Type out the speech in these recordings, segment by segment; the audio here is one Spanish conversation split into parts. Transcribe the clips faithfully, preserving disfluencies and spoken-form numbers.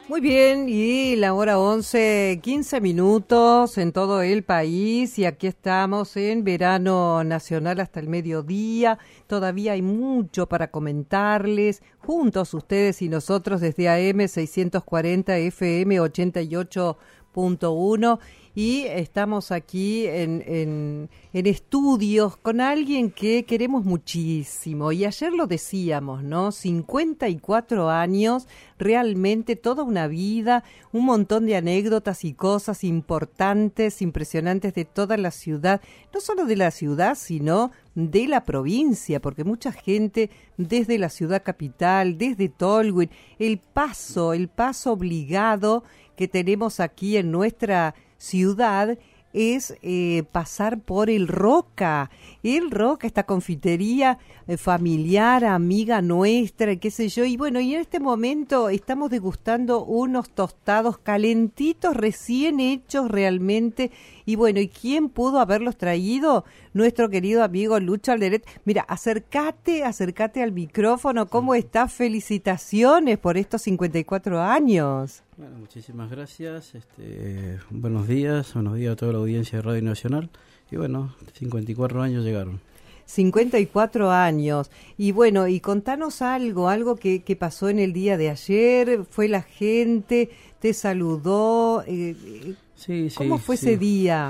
Muy bien, y la hora once, quince minutos en todo el país, y aquí estamos en verano nacional hasta el mediodía. Todavía hay mucho para comentarles, juntos ustedes y nosotros desde A M seiscientos cuarenta F M ochenta y ocho punto uno, y estamos aquí en, en, en estudios con alguien que queremos muchísimo, y ayer lo decíamos, ¿no? cincuenta y cuatro años, realmente toda una vida, un montón de anécdotas y cosas importantes, impresionantes de toda la ciudad, no solo de la ciudad, sino de la provincia, porque mucha gente desde la ciudad capital, desde Tolwyn, el paso, el paso obligado que tenemos aquí en nuestra ciudad es eh, pasar por el Roca, el Roca, esta confitería eh, familiar, amiga nuestra, qué sé yo, y bueno, y en este momento estamos degustando unos tostados calentitos, recién hechos realmente, y bueno, ¿y quién pudo haberlos traído? Nuestro querido amigo Lucho Alderet. Mira, acércate, acércate al micrófono, ¿cómo estás? Felicitaciones por estos cincuenta y cuatro años. Bueno, muchísimas gracias, este, buenos días, buenos días a toda la audiencia de Radio Nacional, y bueno, cincuenta y cuatro años llegaron. cincuenta y cuatro años, y bueno, y contanos algo, algo que, que pasó en el día de ayer, fue la gente, te saludó, eh, sí, ¿cómo sí, fue sí. ese día?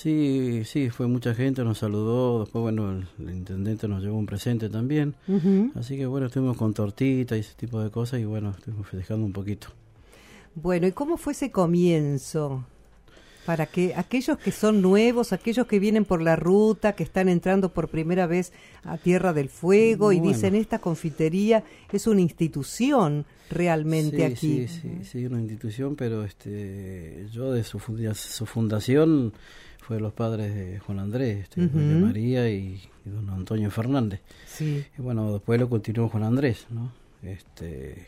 Sí, sí, fue mucha gente, nos saludó, después bueno, el, el intendente nos llevó un presente también, uh-huh. Así que bueno, estuvimos con tortita y ese tipo de cosas, y bueno, estuvimos festejando un poquito. Bueno, ¿y cómo fue ese comienzo? Para que aquellos que son nuevos, aquellos que vienen por la ruta, que están entrando por primera vez a Tierra del Fuego, bueno, y dicen, esta confitería es una institución realmente sí, aquí. Sí, sí, sí, una institución, pero este, yo de su, funda- su fundación fue de los padres de Juan Andrés, este, uh-huh. de María y, y don Antonio Fernández. Sí. Y bueno, después lo continuó Juan Andrés, ¿no? Este...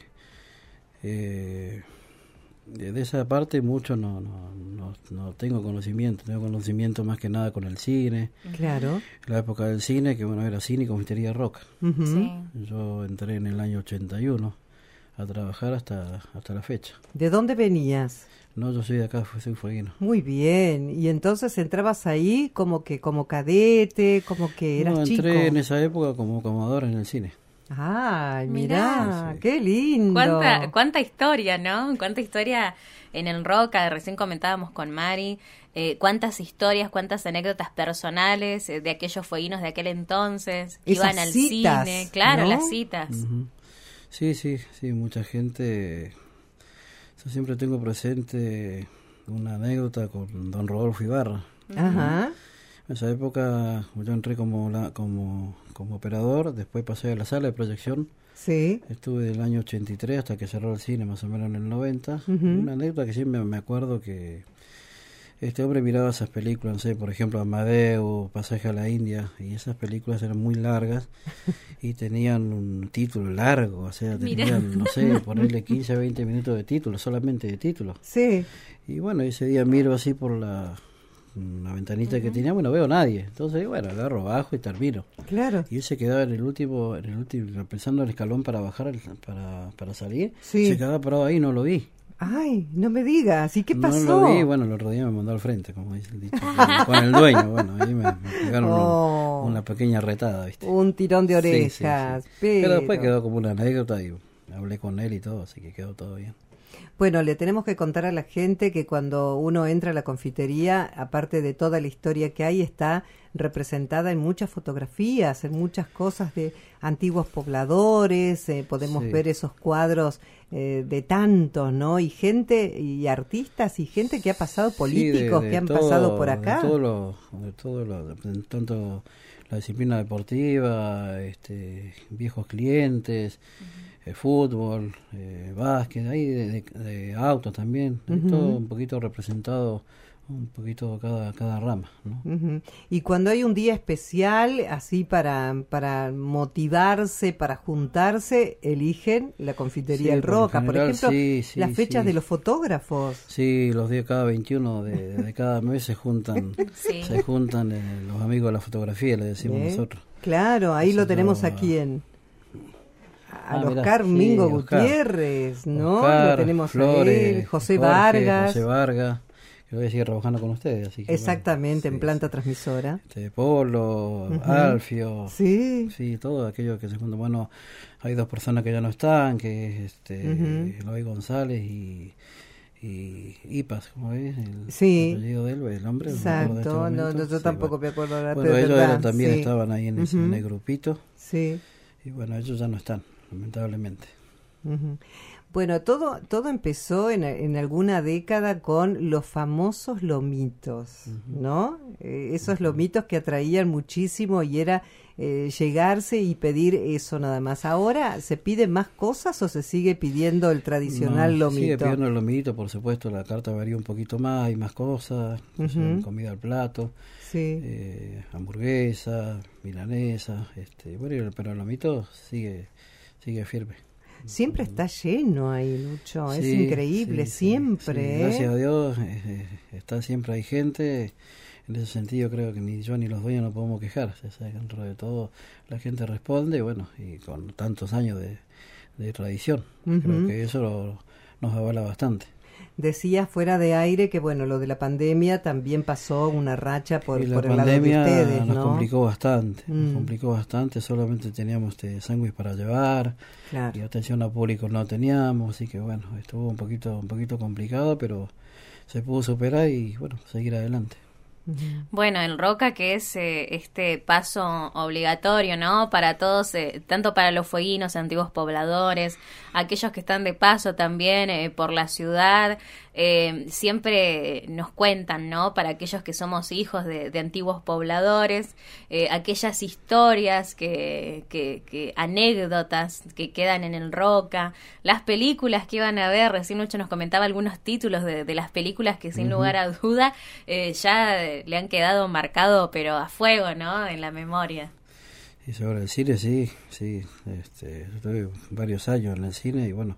Eh, De esa parte mucho no, no no no tengo conocimiento, tengo conocimiento más que nada con el cine. Claro. La época del cine, que bueno, era cine y confitería Roca. Uh-huh. Sí. Yo entré en el año ochenta y uno a trabajar hasta hasta la fecha. ¿De dónde venías? No, yo soy de acá, soy fueguino. Muy bien, y entonces entrabas ahí como que como cadete, como que eras no, chico. Entré en esa época como acomodador en el cine. Ay, mirá, mirá sí, sí. Qué lindo. Cuánta, cuánta historia, ¿no? Cuánta historia en el Roca, recién comentábamos con Mari, eh, cuántas historias, cuántas anécdotas personales eh, de aquellos fueguinos de aquel entonces, que Esas iban al citas, cine, claro, ¿no? las citas. Uh-huh. Sí, sí, sí, mucha gente. Yo siempre tengo presente una anécdota con don Rodolfo Ibarra. Ajá. En esa época yo entré como la, como como operador, después pasé a la sala de proyección. Sí. Estuve del año ochenta y tres hasta que cerró el cine, más o menos en el noventa. Uh-huh. Una anécdota que siempre me acuerdo, que este hombre miraba esas películas, no sé, por ejemplo Amadeo, Pasaje a la India, y esas películas eran muy largas y tenían un título largo, o sea, tenían, Mirá. no sé, ponerle quince a veinte minutos de título, solamente de título. Sí. Y bueno, ese día miro así por la... una ventanita uh-huh. que tenía, bueno, no veo a nadie, entonces bueno, agarro bajo y termino. Claro. Y él se quedaba en el último, en el último, pensando el escalón para bajar, para, para salir, sí. Se quedaba parado ahí y no lo vi. Ay, no me digas, ¿y qué pasó? No lo vi, bueno, lo rodeé, me mandó al frente, como dice el dicho, con, con el dueño, bueno, ahí me, me pegaron oh, una, una pequeña retada, ¿viste? Un tirón de orejas. Sí, sí, sí. Pero... pero después quedó como una anécdota y hablé con él y todo, así que quedó todo bien. Bueno, le tenemos que contar a la gente que cuando uno entra a la confitería, aparte de toda la historia que hay, está representada en muchas fotografías, en muchas cosas de antiguos pobladores, eh, podemos sí. ver esos cuadros eh, de tantos, ¿no? Y gente, y artistas, y gente que ha pasado, políticos sí, de, de que han todo, pasado por acá. De todo lo, de todo lo, de tanto la disciplina deportiva, este, viejos clientes, uh-huh. eh, fútbol, eh, básquet, ahí de, de, de autos también, uh-huh. todo un poquito representado, un poquito cada cada rama, ¿no? Uh-huh. Y cuando hay un día especial, así para para motivarse, para juntarse, eligen la confitería sí, El Roca, por, general, por ejemplo, sí, sí, las fechas sí. de los fotógrafos. Sí, los días cada veintiuno de, de cada mes se juntan, sí. se juntan eh, los amigos de la fotografía, le decimos ¿Eh? nosotros. Claro, ahí Eso lo tenemos yo, aquí en al Ah, mirá, Oscar sí, Mingo Oscar. Gutiérrez, ¿no? Oscar, Lo tenemos Flores, a él, José Jorge, Vargas. José Vargas, que voy a seguir trabajando con ustedes. Así que, Exactamente, bueno, en sí, planta sí. transmisora. Este, Polo, Ujú. Alfio, Sí. sí, todo aquello que se junta. Bueno, hay dos personas que ya no están, que es este, Ujú. Eloy González y, y Ipas, ¿cómo es? El Sí. apellido de él, el nombre. No me acuerdo en este Exacto, no, momento. no, yo Sí, tampoco bueno. me acuerdo ahora, Bueno, pero es ellos verdad, eran- también sí. estaban ahí en ese, Ujú. en el grupito, Sí. y bueno, ellos ya no están, lamentablemente. Ujú. Bueno, todo, todo empezó en, en alguna década con los famosos lomitos, ¿no? Eh, esos lomitos que atraían muchísimo y era eh, llegarse y pedir eso nada más. ¿Ahora se piden más cosas o se sigue pidiendo el tradicional No, lomito? sigue pidiendo el lomito, por supuesto, la carta varía un poquito más, hay más cosas, o sea, Ujú. comida al plato, Sí. eh, hamburguesa, milanesa, este, bueno, y- pero el lomito sigue, sigue firme. Siempre está lleno ahí, Lucho. Es Sí, increíble, sí, sí, siempre. sí, ¿eh? gracias a Dios, eh, eh, está siempre hay gente. En ese sentido creo que ni yo ni los dueños no podemos quejar. O sea, dentro de todo la gente responde, bueno, y con tantos años de, de tradición. Ujú. Creo que eso lo- nos avala bastante. Decías fuera de aire que, bueno, lo de la pandemia también pasó una racha por, y la por el lado de pandemia ustedes, nos ¿no? complicó bastante, nos Mm. complicó bastante, solamente teníamos este, sándwich para llevar Claro. y atención a público no teníamos, así que bueno, estuvo un poquito, un poquito complicado, pero se pudo superar y bueno, seguir adelante. Ujú. Bueno, el Roca, que es eh, este paso obligatorio, ¿no? Para todos, eh, tanto para los fueguinos, antiguos pobladores, aquellos que están de paso también eh, por la ciudad, eh, siempre nos cuentan, ¿no? Para aquellos que somos hijos de, de antiguos pobladores, eh, aquellas historias, que, que, que anécdotas que quedan en el Roca, las películas que iban a ver, recién Lucho nos comentaba algunos títulos de, de las películas que sin Ujú. lugar a duda eh, ya le han quedado marcado, pero a fuego, ¿no? En la memoria. Y sobre el cine, sí, sí, este, estuve varios años en el cine y bueno,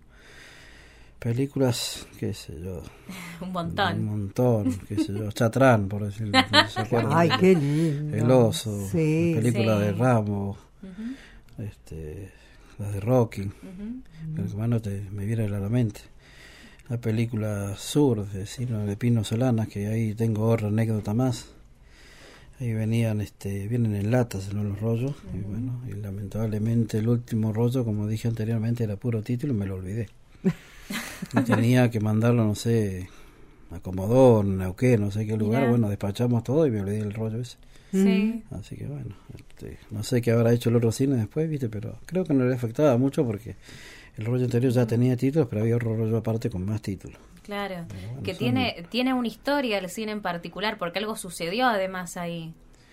películas, qué sé yo, Un un montón. montón, qué sé yo, Chatrán, por decirlo, no se acuerdan Ay, de- qué lindo. El Oso, Sí. la película Sí. de Ramos, Ujú, este, las de Rocky, ujú. el que más no te, me viene a la mente. La película Sur, de Ciro de Pino Solanas, que ahí tengo otra anécdota más. Ahí venían, este, vienen en latas, ¿no? Los rollos, y bueno, y lamentablemente el último rollo, como dije anteriormente, era puro título y me lo olvidé. Y tenía que mandarlo, no sé, a Comodoro, Neuquén, no sé qué lugar. Mirá. Bueno, despachamos todo y me olvidé el rollo ese. Sí. Así que bueno, este, no sé qué habrá hecho el otro cine después, viste, pero creo que no le afectaba mucho porque el rollo anterior ya tenía títulos, pero había otro rollo aparte con más títulos. Claro, bueno, que son- tiene tiene una historia el cine en particular, porque algo sucedió además ahí.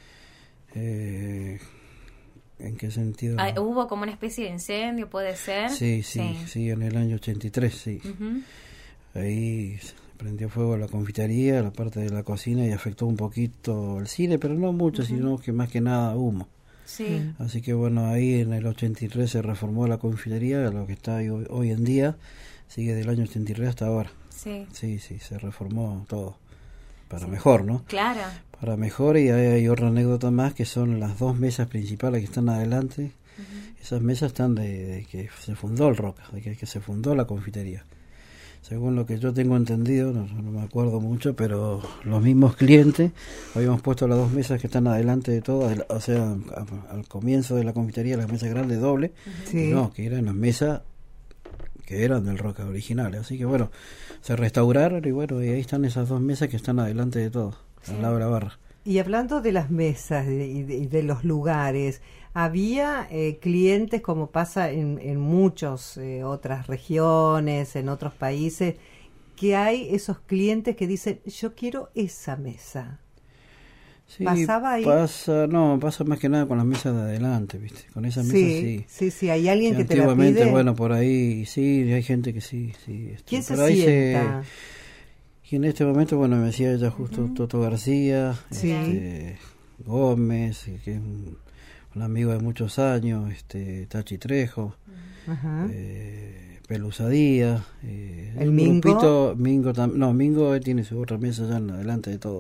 Eh, ¿En qué sentido? Ah, hubo como una especie de incendio, ¿puede ser? Sí, sí, sí, en el año ochenta y tres, sí. Ujú. Ahí se prendió fuego la confitería, la parte de la cocina y afectó un poquito el cine, pero no mucho, sino que más que nada humo. Sí. Así que bueno, ahí en el ochenta y tres se reformó la confitería, lo que está ahí hoy, hoy en día, sigue del año ochenta y tres hasta ahora. Sí. Sí, sí, se reformó todo. Para mejor, ¿no? Claro. Para mejor, y hay, hay otra anécdota más que son las dos mesas principales que están adelante. Esas mesas están de, de que se fundó el Roca, de que, que se fundó la confitería. Según lo que yo tengo entendido, no, no me acuerdo mucho, pero los mismos clientes habíamos puesto las dos mesas que están adelante de todas, o sea, a- al comienzo de la confitería, las mesas grandes dobles, Sí. y no, que eran las mesas que eran del Roca originales. Así que bueno, se restauraron y bueno, y ahí están esas dos mesas que están adelante de todo, al lado de la barra. Y hablando de las mesas y de, de, de los lugares, había eh, clientes, como pasa en, en muchas eh, otras regiones, en otros países, que hay esos clientes que dicen, yo quiero esa mesa. Sí, ¿Pasaba ahí? Pasa, no, pasa más que nada con las mesas de adelante, ¿viste? Con esas mesas Sí, sí. sí, sí, hay alguien Sí, que te la antiguamente, pide. bueno, por ahí sí, hay gente que sí, sí. este, ¿Quién se por ahí sienta? Y en este momento, bueno, me decía ella justo Toto García, Sí. este, Gómez, que es un, un amigo de muchos años, este, Tachi Trejo, Ajá. eh, Pelusa Díaz, eh, ¿El un Mingo? grupito, Mingo tam- no, Mingo tiene su otra mesa ya en adelante de todo.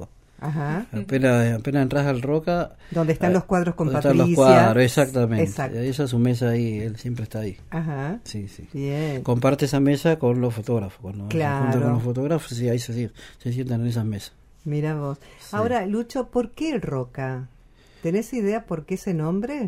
Ajá. Apenas, apenas entras al Roca... Donde están eh, los cuadros con donde Patricia. Están los cuadros, exactamente. Exacto. Esa es su mesa ahí, él siempre está ahí. Ajá. Sí, sí. Bien. Comparte esa mesa con los fotógrafos. Cuando Claro. se junta con los fotógrafos, sí, ahí se, se sientan en esas mesas. Mira vos. Sí. Ahora, Lucho, ¿por qué el Roca? ¿Tenés idea por qué ese nombre?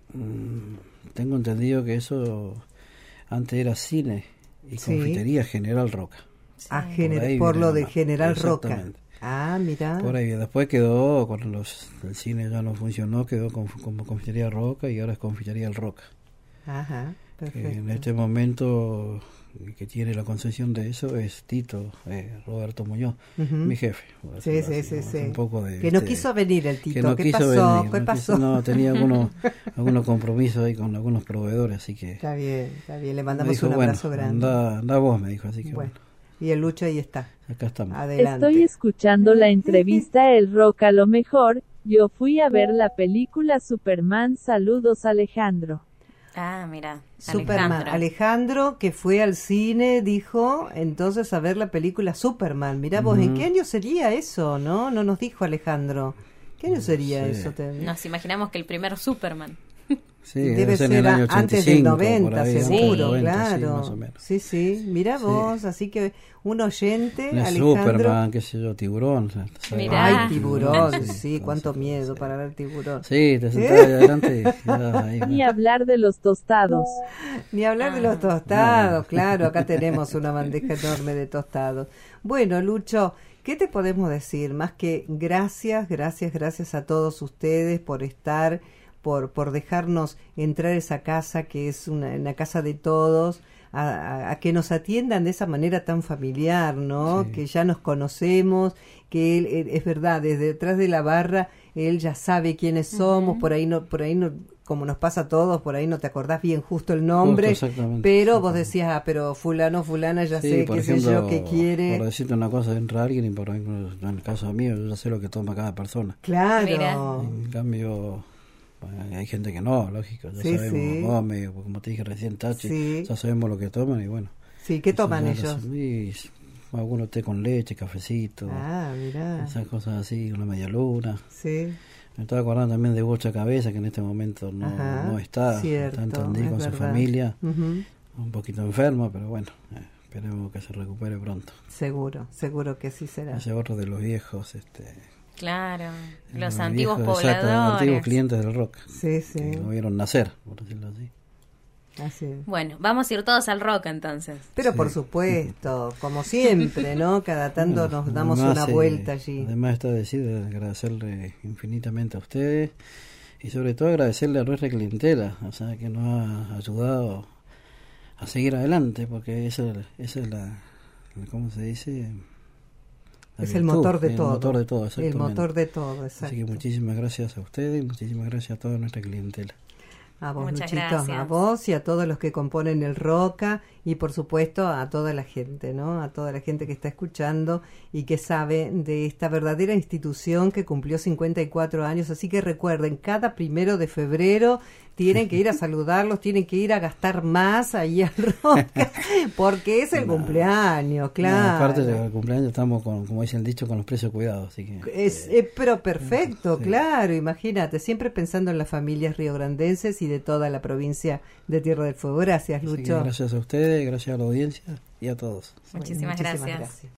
Mm, tengo entendido que eso antes era cine y Sí. confitería General Roca. Ah, Sí. gener- Por ahí por viene lo de la- General Roca. exactamente. Ah, mira. Por ahí, después quedó, cuando los, el cine ya no funcionó, quedó como, como confitería Roca y ahora es confitería El Roca. Ajá, Que perfecto. en este momento el que tiene la concesión de eso es Tito, eh, Roberto Muñoz, Ujú. mi jefe. por Sí, decirlo sí, así, sí, ¿no? sí. Un poco de, Que no ¿viste? quiso venir el Tito. Que no ¿Qué quiso pasó? venir, ¿Qué no pasó? quiso- no, tenía algunos, algunos compromisos ahí con algunos proveedores, así que Está bien, está bien. Le me mandamos dijo, un bueno, abrazo grande. anda, anda vos, me dijo, así que Bueno, bueno, y el Lucho ahí está. acá estamos. Adelante. Estoy escuchando la entrevista El Roca a lo mejor, yo fui a ver la película Superman, saludos Alejandro. Ah, mira. Superman. Alejandro. Alejandro, que fue al cine, dijo entonces a ver la película Superman. Mirá vos, ¿en Ujú. qué año sería eso? ¿No? No nos dijo Alejandro. ¿Qué año sería sé. eso? Te- Nos imaginamos que el primer Superman. Sí, Debe ser ser en el año a- antes del ochenta y cinco, noventa, por ahí, antes del seguro, noventa, sí, claro. más o menos. Sí, sí, mira Sí. vos, así que un oyente, No es Alejandro. Superman, qué sé yo, tiburón. ¿sabes? Mirá. Ay, Ah. tiburón, Sí, sí, con cuánto ese- miedo sí. para ver tiburón. Sí, te sentás ahí adelante y ya ahí, Ni bueno. hablar de los tostados. Ni hablar de Ah. los tostados, Ah. claro, acá tenemos una bandeja enorme de tostados. Bueno, Lucho, ¿qué te podemos decir? Más que gracias, gracias, gracias a todos ustedes por estar, por, por dejarnos entrar a esa casa que es una, una casa de todos, a, a- a que nos atiendan de esa manera tan familiar, ¿no? Sí. Que ya nos conocemos, que él, él- es verdad, desde detrás de la barra él ya sabe quiénes somos, por ahí no, por ahí no, como nos pasa a todos, por ahí no te acordás bien justo el nombre, Justo, exactamente, pero vos exactamente. decías, ah, pero fulano, fulana, ya Sí, sé, por qué sé ejemplo, yo, qué quiere. por decirte una cosa, entra alguien y por ejemplo, en el caso mío, yo ya sé lo que toma cada persona. Claro. Mira. En cambio, bueno, hay gente que no, lógico, ya Sí, sabemos, sí. Gómez, como te dije recién, Tachi, Sí. ya sabemos lo que toman y bueno. Sí, ¿qué eso toman ya lo ellos? hacemos. Y algunos té con leche, cafecito, Ah, mirá. esas cosas así, una media luna. Sí, Me estaba acordando también de Bocha Cabeza, que en este momento no, ajá. no está, Cierto, está en Tandil es con su verdad. familia, Ujú. un poquito enferma, pero bueno, eh, esperemos que se recupere pronto. Seguro, seguro que sí será. Ese otro de los viejos, este, Claro. Los los antiguos viejos, exacto, pobladores. antiguos clientes del rock, Sí, sí, que lo vieron nacer, por decirlo así. así es. Bueno, vamos a ir todos al rock entonces. Pero Sí. por supuesto, como siempre, ¿no? Cada tanto Bueno, nos damos además, una eh, vuelta allí. Además está decir agradecerle infinitamente a ustedes y sobre todo agradecerle a nuestra clientela, o sea, que nos ha ayudado a seguir adelante, porque esa, esa es la, ¿cómo se dice? La Es el virtud, motor de el todo. motor de todo, El exactamente. motor de todo, Así que exacto. muchísimas gracias a ustedes y muchísimas gracias a toda nuestra clientela. A vos, Muchas Luchito, gracias. a vos y a todos los que componen el Roca y por supuesto a toda la gente, ¿no? A toda la gente que está escuchando y que sabe de esta verdadera institución que cumplió cincuenta y cuatro años. Así que recuerden, cada primero de febrero tienen que ir a saludarlos, tienen que ir a gastar más ahí al Roca, porque es el No. cumpleaños, claro. No, aparte del cumpleaños estamos, con, como dicen el dicho, con los precios cuidados, así que... Es, eh, pero perfecto, Sí. claro, imagínate, siempre pensando en las familias riograndenses y de toda la provincia de Tierra del Fuego. Gracias, así que Lucho. gracias a ustedes, gracias a la audiencia y a todos. Bueno, Muchísimas gracias.